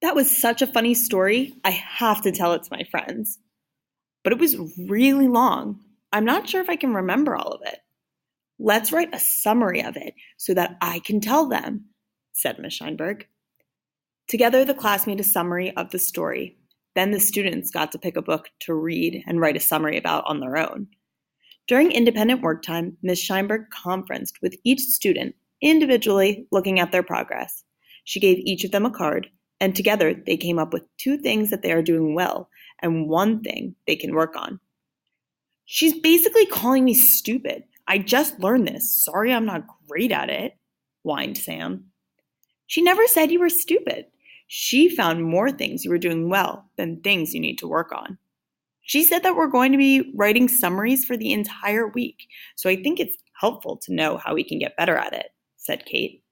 That was such a funny story. I have to tell it to my friends. But it was really long. I'm not sure if I can remember all of it. Let's write a summary of it so that I can tell them, said Miss Scheinberg. Together, the class made a summary of the story. Then the students got to pick a book to read and write a summary about on their own. During independent work time, Ms. Scheinberg conferenced with each student individually, looking at their progress. She gave each of them a card, and together they came up with 2 things that they are doing well and 1 thing they can work on. She's basically calling me stupid. I just learned this. Sorry I'm not great at it, whined Sam. She never said you were stupid. She found more things you were doing well than things you need to work on. She said that we're going to be writing summaries for the entire week, so I think it's helpful to know how we can get better at it, said Kate.